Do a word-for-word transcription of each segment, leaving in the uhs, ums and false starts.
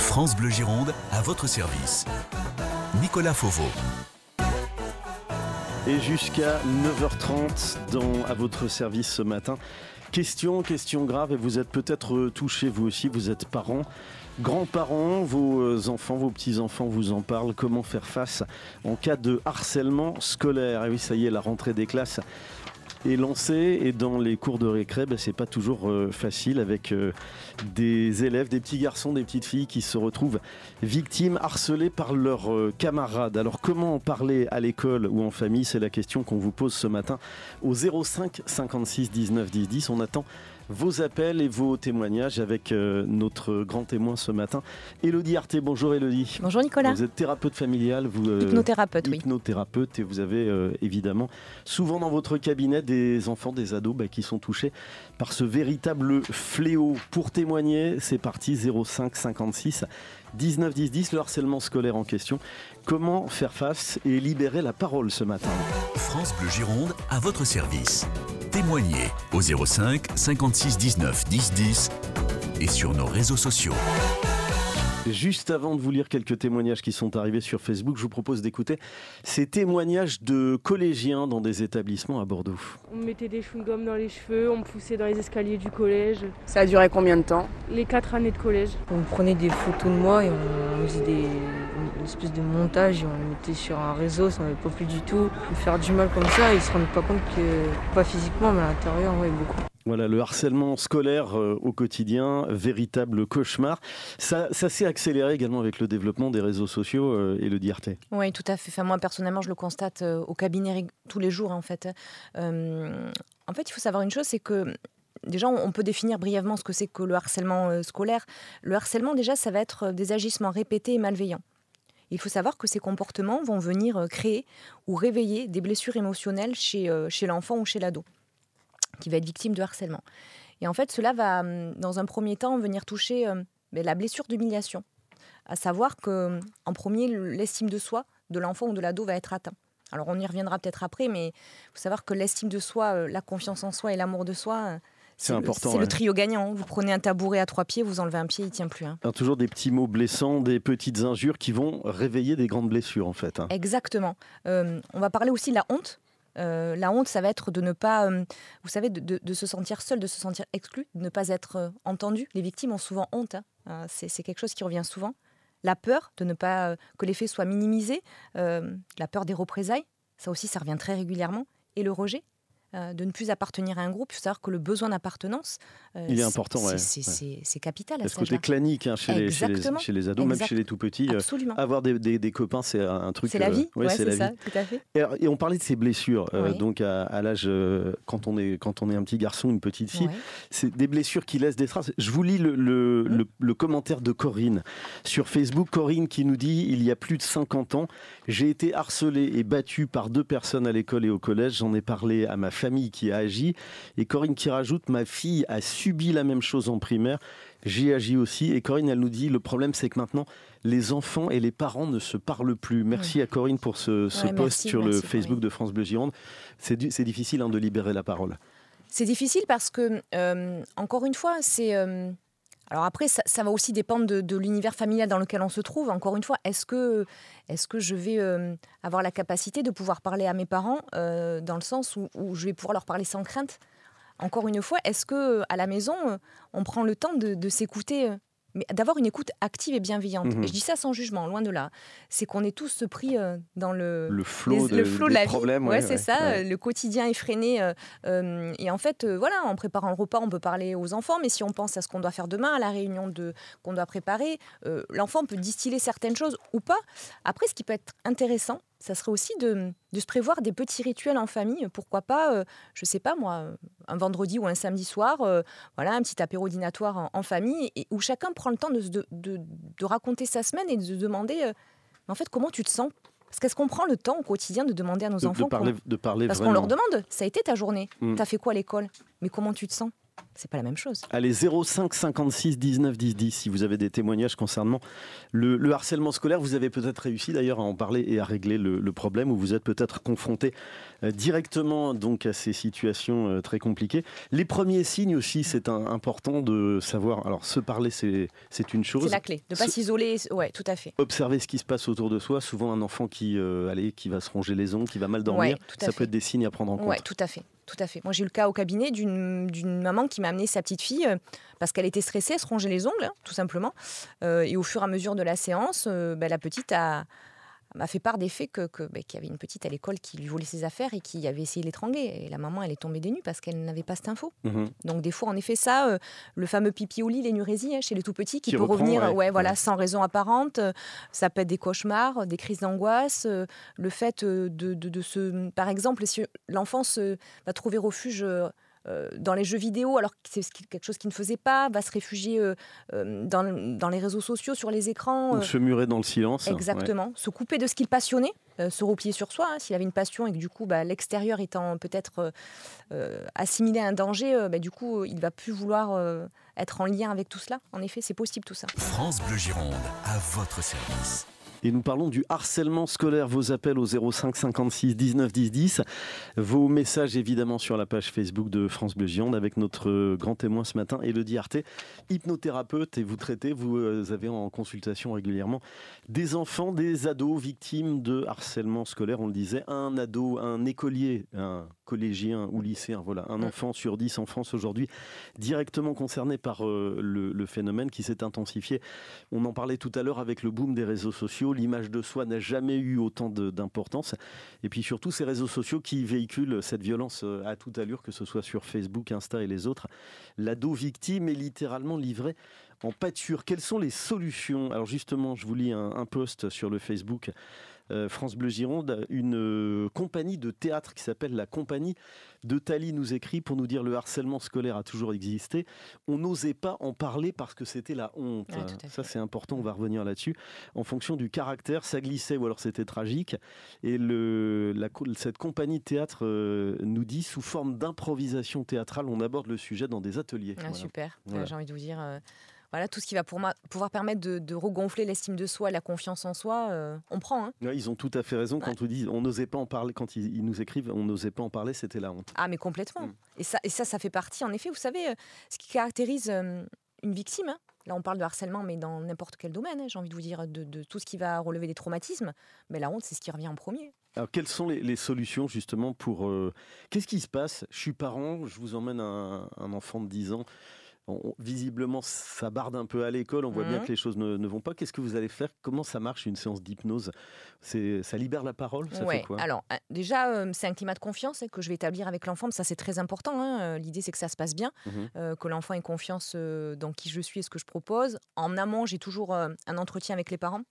France Bleu Gironde, à votre service. Nicolas Fauveau. Et jusqu'à neuf heures trente, dans, à votre service ce matin. Question, question grave, et vous êtes peut-être touchés, vous aussi, vous êtes parents, grands-parents, vos enfants, vos petits-enfants vous en parlent. Comment faire face en cas de harcèlement scolaire? Et oui, ça y est, la rentrée des classes est lancée, et dans les cours de récré, ben, c'est pas toujours euh, facile, avec euh, des élèves, des petits garçons, des petites filles qui se retrouvent victimes, harcelés par leurs euh, camarades. Alors comment en parler à l'école ou en famille? C'est la question qu'on vous pose ce matin au zéro cinq cinquante-six dix-neuf dix dix. On attend vos appels et vos témoignages avec euh, notre grand témoin ce matin, Élodie Arté. Bonjour Élodie. Bonjour Nicolas. Vous êtes thérapeute familiale, vous, euh, hypnothérapeute, oui. Hypnothérapeute, et vous avez euh, évidemment souvent dans votre cabinet des enfants, des ados bah, qui sont touchés par ce véritable fléau. Pour témoigner, c'est parti, zéro cinq cinquante-six dix-neuf dix dix, le harcèlement scolaire en question. Comment faire face et libérer la parole ce matin? France Bleu Gironde, à votre service. Témoignez au zéro cinq cinquante-six dix-neuf dix dix et sur nos réseaux sociaux. Juste avant de vous lire quelques témoignages qui sont arrivés sur Facebook, je vous propose d'écouter ces témoignages de collégiens dans des établissements à Bordeaux. On mettait des chewing-gums dans les cheveux, on me poussait dans les escaliers du collège. Ça a duré combien de temps? Les quatre années de collège. On prenait des photos de moi et on faisait des, une espèce de montage et on les mettait sur un réseau, ça n'avait pas plu du tout. Faire du mal comme ça, ils ne se rendent pas compte que, pas physiquement, mais à l'intérieur, ouais, beaucoup. Voilà, le harcèlement scolaire euh, au quotidien, véritable cauchemar. Ça, ça s'est accéléré également avec le développement des réseaux sociaux, euh, Élodie Arté. Oui, tout à fait. Enfin, moi, personnellement, je le constate euh, au cabinet tous les jours, en fait. Euh, en fait, il faut savoir une chose, c'est que déjà, on peut définir brièvement ce que c'est que le harcèlement euh, scolaire. Le harcèlement, déjà, ça va être des agissements répétés et malveillants. Il faut savoir que ces comportements vont venir créer ou réveiller des blessures émotionnelles chez, euh, chez l'enfant ou chez l'ado, qui va être victime de harcèlement. Et en fait, cela va, dans un premier temps, venir toucher euh, la blessure d'humiliation. À savoir qu'en premier, l'estime de soi de l'enfant ou de l'ado va être atteint. Alors, on y reviendra peut-être après, mais il faut savoir que l'estime de soi, euh, la confiance en soi et l'amour de soi, euh, c'est, c'est, important, le, c'est ouais. le trio gagnant. Vous prenez un tabouret à trois pieds, vous enlevez un pied, il ne tient plus. Hein. Alors, toujours des petits mots blessants, des petites injures qui vont réveiller des grandes blessures, en fait. Hein. Exactement. Euh, on va parler aussi de la honte. Euh, la honte, ça va être de ne pas, euh, vous savez, de, de, de se sentir seul, de se sentir exclu, de ne pas être euh, entendu. Les victimes ont souvent honte, hein. euh, c'est, c'est quelque chose qui revient souvent. La peur de ne pas euh, que les faits soient minimisés, euh, la peur des représailles, ça aussi, ça revient très régulièrement. Et le rejet, euh, de ne plus appartenir à un groupe. Il faut savoir que le besoin d'appartenance, euh, il est important, c'est, ouais. c'est, c'est, ouais. c'est, c'est capital à ce ce côté clanique hein, chez, les, chez, les, chez les ados, exact. Même chez les tout petits. Absolument. Euh, avoir des, des, des copains, c'est un truc. C'est la vie, euh, ouais, ouais, c'est, c'est la ça, vie. tout à fait. Et, et on parlait de ces blessures, euh, oui. donc à, à l'âge, euh, quand, on est, quand on est un petit garçon, une petite fille, ouais. c'est des blessures qui laissent des traces. Je vous lis le, le, mmh. le, le commentaire de Corinne sur Facebook. Corinne qui nous dit: il y a plus de cinquante ans, j'ai été harcelée et battue par deux personnes à l'école et au collège. J'en ai parlé à ma famille qui a agi. Et Corinne qui rajoute: ma fille a subi la même chose en primaire, j'ai agi aussi. Et Corinne, elle nous dit: le problème, c'est que maintenant, les enfants et les parents ne se parlent plus. Merci ouais. à Corinne pour ce, ce ouais, post merci, sur merci, le Facebook Corinne. De France Bleu Gironde. C'est, c'est difficile hein, de libérer la parole. C'est difficile parce que, euh, encore une fois, c'est... Euh... Alors après, ça, ça va aussi dépendre de, de l'univers familial dans lequel on se trouve. Encore une fois, est-ce que, est-ce que je vais euh, avoir la capacité de pouvoir parler à mes parents euh, dans le sens où, où je vais pouvoir leur parler sans crainte ? Encore une fois, est-ce qu'à la maison, on prend le temps de, de s'écouter, mais d'avoir une écoute active et bienveillante. Mmh. Et je dis ça sans jugement, loin de là. C'est qu'on est tous pris dans le, le flot les, de, le flot de la problèmes, vie. Ouais, ouais, c'est ouais, ça, ouais. Le quotidien effréné. Euh, euh, et en fait, euh, voilà, en préparant le repas, on peut parler aux enfants, mais si on pense à ce qu'on doit faire demain, à la réunion de, qu'on doit préparer, euh, l'enfant peut distiller certaines choses ou pas. Après, ce qui peut être intéressant, ça serait aussi de, de se prévoir des petits rituels en famille. Pourquoi pas, euh, je ne sais pas moi, un vendredi ou un samedi soir, euh, voilà, un petit apéro dînatoire en, en famille, et, où chacun prend le temps de, de, de, de raconter sa semaine et de se demander, euh, en fait, comment tu te sens ? Parce qu'est-ce qu'on prend le temps au quotidien de demander à nos de, enfants de parler, comment... de parler Parce vraiment. qu'on leur demande, ça a été ta journée, mmh. t'as fait quoi à l'école ? Mais comment tu te sens ? c'est pas la même chose. Allez, zéro cinq cinquante-six dix-neuf dix dix, si vous avez des témoignages concernant le, le harcèlement scolaire. Vous avez peut-être réussi d'ailleurs à en parler et à régler le, le problème, ou vous êtes peut-être confronté euh, directement donc, à ces situations euh, très compliquées. Les premiers signes aussi, c'est un, important de savoir. Alors, se parler, c'est, c'est une chose. C'est la clé, de ne pas se... s'isoler. Ouais, tout à fait. Observer ce qui se passe autour de soi. Souvent, un enfant qui, euh, allez, qui va se ronger les ongles, qui va mal dormir, ouais, ça fait. peut être des signes à prendre en compte. Oui, tout à fait. Tout à fait. Moi, j'ai eu le cas au cabinet d'une, d'une maman qui m'a amené sa petite fille euh, parce qu'elle était stressée, elle se rongeait les ongles, hein, tout simplement. Euh, et au fur et à mesure de la séance, euh, bah, la petite a, m'a fait part des faits que, que, bah, qu'il y avait une petite à l'école qui lui volait ses affaires et qui avait essayé de l'étrangler. Et la maman, elle est tombée des nues parce qu'elle n'avait pas cette info. Mmh. Donc, des fois, en effet, ça, euh, le fameux pipi au lit, l'énurésie, hein, chez les tout-petits, qui, qui peut reprend, revenir ouais. Ouais, voilà, ouais. sans raison apparente. Euh, ça peut être des cauchemars, des crises d'angoisse. Euh, le fait euh, de, de, de se... Par exemple, si l'enfant se, va trouver refuge... Euh, Euh, dans les jeux vidéo, alors que c'est quelque chose qu'il ne faisait pas, va se réfugier euh, euh, dans, dans les réseaux sociaux, sur les écrans. Euh, Ou se murer dans le silence. Exactement. Ouais. Se couper de ce qu'il passionnait, euh, se replier sur soi. Hein, s'il avait une passion et que du coup, bah, l'extérieur étant peut-être euh, assimilé à un danger, euh, bah, du coup, il ne va plus vouloir euh, être en lien avec tout cela. En effet, c'est possible tout ça. France Bleu Gironde, à votre service. Et nous parlons du harcèlement scolaire. Vos appels au zéro cinq cinquante-six dix-neuf dix dix. Vos messages évidemment sur la page Facebook de France Bleu Gironde avec notre grand témoin ce matin, Élodie Arté, hypnothérapeute, et vous traitez, vous avez en consultation régulièrement des enfants, des ados victimes de harcèlement scolaire. On le disait, un ado, un écolier, un collégien ou lycéen, voilà, un enfant sur dix en France aujourd'hui directement concerné par euh, le, le phénomène qui s'est intensifié. On en parlait tout à l'heure avec le boom des réseaux sociaux. L'image de soi n'a jamais eu autant de, d'importance. Et puis surtout, ces réseaux sociaux qui véhiculent cette violence à toute allure, que ce soit sur Facebook, Insta et les autres. L'ado victime est littéralement livré en pâture. Quelles sont les solutions ? Alors justement, je vous lis un, un post sur le Facebook euh, France Bleu Gironde. Une euh, compagnie de théâtre qui s'appelle la Compagnie de Thalie nous écrit pour nous dire: le harcèlement scolaire a toujours existé. On n'osait pas en parler parce que c'était la honte. Ouais, ça, c'est important, on va revenir là-dessus. En fonction du caractère, ça glissait ou alors c'était tragique. Et le, la, cette compagnie de théâtre euh, nous dit, sous forme d'improvisation théâtrale, on aborde le sujet dans des ateliers. Ah, voilà. Super, voilà. euh, j'ai envie de vous dire... Euh... Voilà, tout ce qui va pour ma... pouvoir permettre de, de regonfler l'estime de soi et la confiance en soi, euh, on prend. Hein. Ouais, ils ont tout à fait raison quand ouais. on dit on n'osait pas en parler, quand ils, ils nous écrivent on n'osait pas en parler, c'était la honte. Ah mais complètement. Mm. Et, ça, et ça, ça fait partie, en effet, vous savez, euh, ce qui caractérise euh, une victime, hein. Là on parle de harcèlement, mais dans n'importe quel domaine, hein, j'ai envie de vous dire, de, de tout ce qui va relever des traumatismes, mais la honte, c'est ce qui revient en premier. Alors, quelles sont les, les solutions justement pour... Euh, qu'est-ce qui se passe ? Je suis parent, je vous emmène un, un enfant de dix ans. On, visiblement, ça barde un peu à l'école, on voit mmh. bien que les choses ne, ne vont pas. Qu'est-ce que vous allez faire ? Comment ça marche une séance d'hypnose ? C'est, ça libère la parole ? Ça ouais. fait quoi ? Alors, déjà, euh, c'est un climat de confiance hein, que je vais établir avec l'enfant. Ça, c'est très important. Hein. L'idée, c'est que ça se passe bien, mmh. euh, que l'enfant ait confiance euh, dans qui je suis et ce que je propose. En amont, j'ai toujours euh, un entretien avec les parents.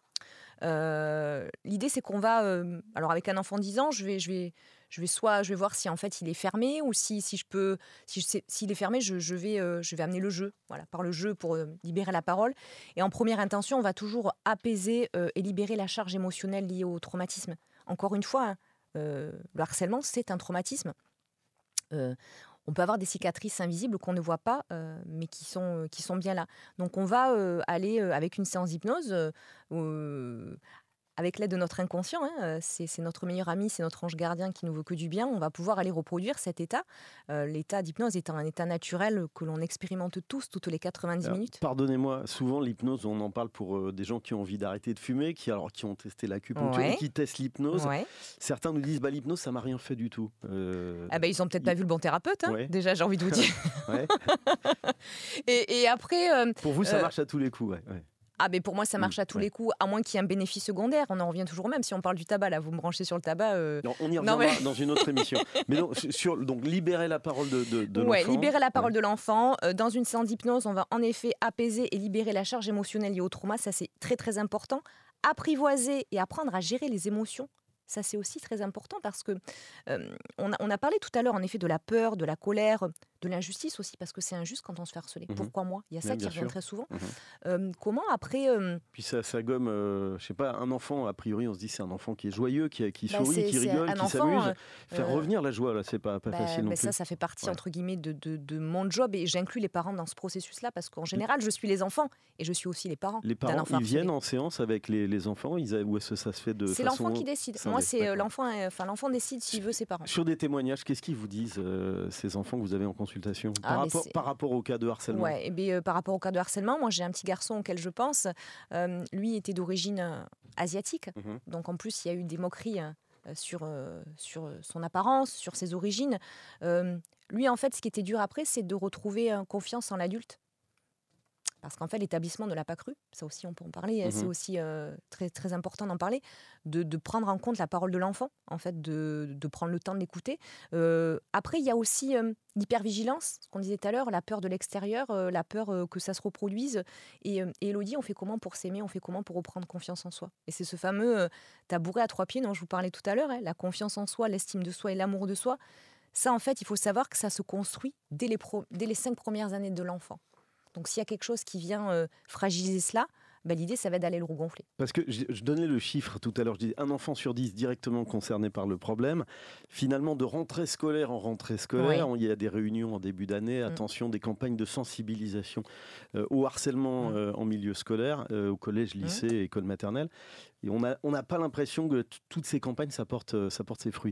Euh, l'idée, c'est qu'on va... Euh, alors, avec un enfant de dix ans, je vais... Je vais Je vais soit je vais voir si en fait il est fermé ou si si je peux si je sais, s'il est fermé je, je vais euh, je vais amener le jeu voilà par le jeu pour euh, libérer la parole et en première intention on va toujours apaiser euh, et libérer la charge émotionnelle liée au traumatisme. Encore une fois hein, euh, le harcèlement c'est un traumatisme. Euh, on peut avoir des cicatrices invisibles qu'on ne voit pas, euh, mais qui sont, euh, qui sont bien là. Donc on va euh, aller euh, avec une séance d'hypnose euh, euh, avec l'aide de notre inconscient, hein, c'est, c'est notre meilleur ami, c'est notre ange gardien qui nous veut que du bien, on va pouvoir aller reproduire cet état. Euh, l'état d'hypnose étant un état naturel que l'on expérimente tous, toutes les quatre-vingt-dix alors, minutes. Pardonnez-moi, souvent l'hypnose, on en parle pour euh, des gens qui ont envie d'arrêter de fumer, qui, alors, qui ont testé l'acupuncture, ouais. qui testent l'hypnose. Ouais. Certains nous disent, bah, l'hypnose, ça m'a rien fait du tout. Euh... Ah bah, ils n'ont peut-être pas vu le bon thérapeute, hein, ouais. déjà, j'ai envie de vous dire. et, et après... Euh, pour vous, ça euh... marche à tous les coups, ouais. ouais. Ah mais pour moi ça marche à tous ouais. les coups, à moins qu'il y ait un bénéfice secondaire. On en revient toujours au même. Si on parle du tabac, là, vous me branchez sur le tabac. Euh... Non, on y reviendra mais... dans une autre émission. Mais non, sur donc libérer la parole de, de, de ouais, l'enfant. libérer la parole ouais. de l'enfant. Euh, dans une séance d'hypnose, on va en effet apaiser et libérer la charge émotionnelle liée au trauma. Ça c'est très très important. Apprivoiser et apprendre à gérer les émotions. Ça, c'est aussi très important parce que euh, on, a, on a parlé tout à l'heure, en effet, de la peur, de la colère. de l'injustice aussi, parce que c'est injuste quand on se fait harceler. Mmh. Pourquoi moi? Il y a ça Ouais, qui bien revient sûr. très souvent. Mmh. Euh, comment après... euh, Puis ça, ça gomme, euh, je sais pas, un enfant, a priori, on se dit c'est un enfant qui est joyeux, qui, qui bah, sourit, c'est qui c'est rigole, un qui enfant... s'amuse. euh, Faire euh, revenir la joie, là, c'est pas, pas bah, facile non bah, plus. ça, ça fait partie, Ouais. entre guillemets, de, de, de mon job, et j'inclus les parents dans ce processus-là, parce qu'en général, je suis les enfants, et je suis aussi les parents Les d'un parents, enfant ils viennent harcelé. en séance avec les, les enfants, ils a- ou est-ce que ça se fait de C'est façon l'enfant qui décide. scindée? Moi, c'est euh, D'accord. l'enfant, euh, enfin, l'enfant décide s'il veut ses parents. Sur des témoignages, qu'est-ce qu'ils vous disent, euh, ces enfants que vous avez en consultation, Ah, par, mais rapport, c'est- par rapport au cas de harcèlement? Ouais, et bien, euh, par rapport au cas de harcèlement, moi j'ai un petit garçon auquel je pense. Euh, lui était d'origine euh, asiatique, Mhm. donc en plus il y a eu des moqueries euh, sur, euh, sur son apparence, sur ses origines. Euh, lui, en fait, ce qui était dur après, c'est de retrouver euh, confiance en l'adulte. Parce qu'en fait, l'établissement ne l'a pas cru. Ça aussi, on peut en parler. Mhm. C'est aussi euh, très, très important d'en parler. De, de prendre en compte la parole de l'enfant, en fait, de, de prendre le temps de l'écouter. Euh, après, il y a aussi euh, l'hypervigilance, ce qu'on disait tout à l'heure, la peur de l'extérieur, euh, la peur euh, que ça se reproduise. Et, euh, et Élodie, on fait comment pour s'aimer? On fait comment pour reprendre confiance en soi? Et c'est ce fameux euh, tabouret à trois pieds dont je vous parlais tout à l'heure, hein, la confiance en soi, l'estime de soi et l'amour de soi. Ça, en fait, il faut savoir que ça se construit dès les, pro- dès les cinq premières années de l'enfant. Donc s'il y a quelque chose qui vient euh, fragiliser cela, ben, l'idée, ça va être d'aller le regonfler. Parce que je, je donnais le chiffre tout à l'heure, je disais un enfant sur dix directement concerné par le problème. Finalement, de rentrée scolaire en rentrée scolaire, Oui. on- il y a des réunions en début d'année, attention, des campagnes de sensibilisation euh, au harcèlement Mm. euh, en milieu scolaire, euh, au collège, lycée, et école maternelle. Et on n'a on n'a pas l'impression que t- toutes ces campagnes, ça porte, euh, ça porte ses fruits.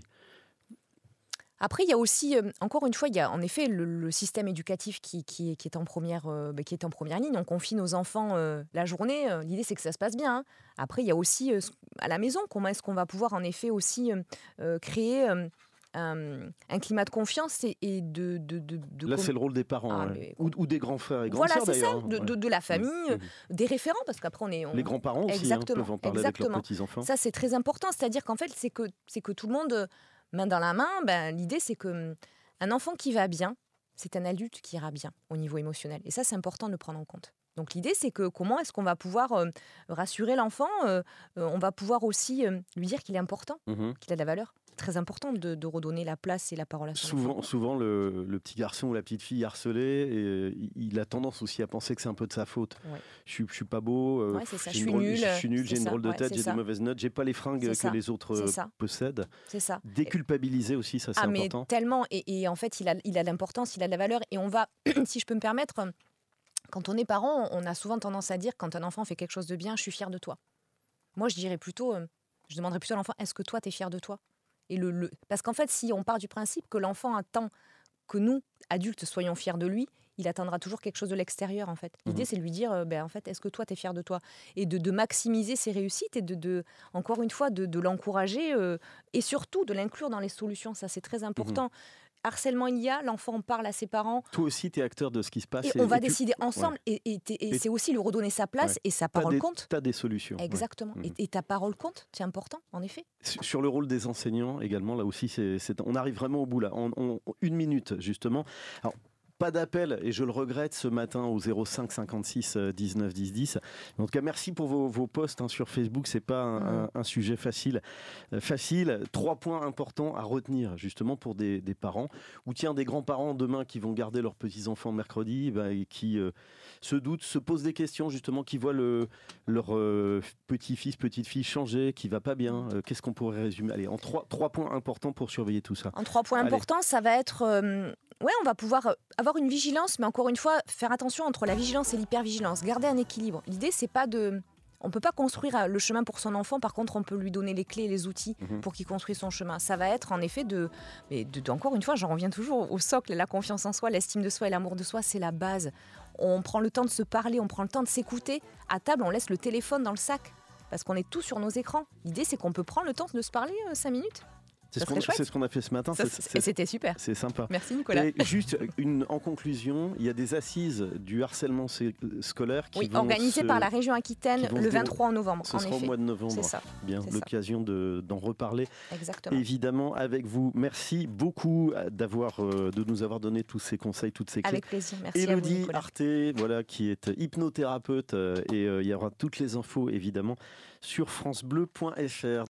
Après, il y a aussi, euh, encore une fois, il y a en effet le, le système éducatif qui, qui, est- qui est en première, euh, bah, qui est en première ligne. On confie nos enfants euh, la journée. Euh, L'idée, c'est que ça se passe bien, hein. Après, il y a aussi euh, à la maison, comment est-ce qu'on va pouvoir en effet aussi euh, euh, créer euh, un, un climat de confiance et, et de, de, de, de Là, com- c'est le rôle des parents, Ah, ouais. mais- ou, ou des grands frères et grandes Voilà, sœurs c'est ça, d'ailleurs. de, Ouais. de, de la famille, Mhm. euh, des référents, parce qu'après, on est... on- Les grands-parents aussi hein, Exactement, peuvent en parler avec exactement. leurs petits-enfants. Ça, c'est très important. C'est-à-dire qu'en fait, c'est que, c'est que tout le monde, euh, main dans la main, ben, l'idée, c'est que hum, un enfant qui va bien, c'est un adulte qui ira bien au niveau émotionnel. Et ça, c'est important de le prendre en compte. Donc l'idée, c'est que comment est-ce qu'on va pouvoir euh, rassurer l'enfant euh, euh, On va pouvoir aussi euh, lui dire qu'il est important, Mhm. qu'il a de la valeur. Très important de, de redonner la place et la parole à son Souvent, enfant. souvent le, le petit garçon ou la petite fille harcelée, et, euh, il- il a tendance aussi à penser que c'est un peu de sa faute. Ouais. Je, suis- je suis pas beau, euh, Ouais, c'est ça, j'ai je une suis drôle- nul, je suis nul, c'est j'ai une ça, drôle de ouais, tête, c'est j'ai ça. des mauvaises notes, j'ai pas les fringues C'est que ça, les autres c'est euh, ça. possèdent. C'est ça. Déculpabiliser aussi, ça c'est Ah, mais important. tellement. Et, et en fait, il a, il a de l'importance, il a de la valeur. Et on va, si je peux me permettre, quand on est parent, on a souvent tendance à dire, quand un enfant fait quelque chose de bien, je suis fier de toi. Moi, je dirais plutôt, euh, je demanderais plutôt à l'enfant, est-ce que toi, tu es fier de toi? Et le, le... Parce qu'en fait, si on part du principe que l'enfant attend que nous, adultes, soyons fiers de lui, il attendra toujours quelque chose de l'extérieur, en fait. L'idée, Mhm. c'est de lui dire, euh, ben, en fait, est-ce que toi, tu es fier de toi? Et de, de maximiser ses réussites et de, de encore une fois, de, de l'encourager euh, et surtout de l'inclure dans les solutions. Ça, c'est très important. Harcèlement, il y a, l'enfant en parle à ses parents Toi aussi, tu es acteur de ce qui se passe. et et- on va et tu- décider ensemble. Et, et t'es- et Et- c'est aussi lui redonner sa place Ouais. et sa T'as parole des, compte. t'as des solutions. ouais. Exactement. Mhm. Et, et ta parole compte, c'est important, en effet. Sur sur le rôle des enseignants également, là aussi, c'est, c'est- on arrive vraiment au bout là. En, en- une minute justement. Alors, pas d'appel, et je le regrette ce matin au zéro cinq cinquante-six dix-neuf dix dix. En tout cas, merci pour vos, vos posts hein, sur Facebook. C'est pas un, Mm. un- un sujet facile. Euh, facile. Trois points importants à retenir justement pour des, des parents. Ou tiens, des grands-parents demain qui vont garder leurs petits-enfants mercredi ben, et qui euh, se doutent, se posent des questions justement, qui voient le, leur euh, petit-fils, petite-fille changer, qui va pas bien. Euh, qu'est-ce qu'on pourrait résumer? Allez, en trois, trois points importants pour surveiller tout ça. En trois points Allez. importants, ça va être... euh, ouais, on va pouvoir euh, avoir une vigilance, mais encore une fois, faire attention entre la vigilance et l'hypervigilance. Garder un équilibre. L'idée, c'est pas de... On peut pas construire euh, le chemin pour son enfant, par contre, on peut lui donner les clés et les outils Mhm. pour qu'il construise son chemin. Ça va être en effet de... Mais de, de- encore une fois, j'en reviens toujours au socle, la confiance en soi, l'estime de soi et l'amour de soi, c'est la base. On prend le temps de se parler, on prend le temps de s'écouter. À table, on laisse le téléphone dans le sac, parce qu'on est tous sur nos écrans. L'idée, c'est qu'on peut prendre le temps de se parler euh, cinq minutes. C'est Ça ce qu'on serait chouette. c'est ce qu'on a fait ce matin. Ça, c'est- c'est- c'est- et c'était super. C'est sympa. Merci Nicolas. Et juste une, en conclusion, il y a des assises du harcèlement sc- scolaire qui Oui, vont organisé se- par la région Aquitaine qui vont se le dérouler. vingt-trois novembre. Ce en sera au effet. mois de novembre. C'est ça, Bien, c'est ça. l'occasion de- d'en reparler Exactement. évidemment avec vous. Merci beaucoup d'avoir, euh, de nous avoir donné tous ces conseils, toutes ces clés. Avec plaisir. Merci à vous, Élodie Nicolas. Arte, voilà, qui est hypnothérapeute euh, et euh, il y aura toutes les infos évidemment sur francebleu point f r.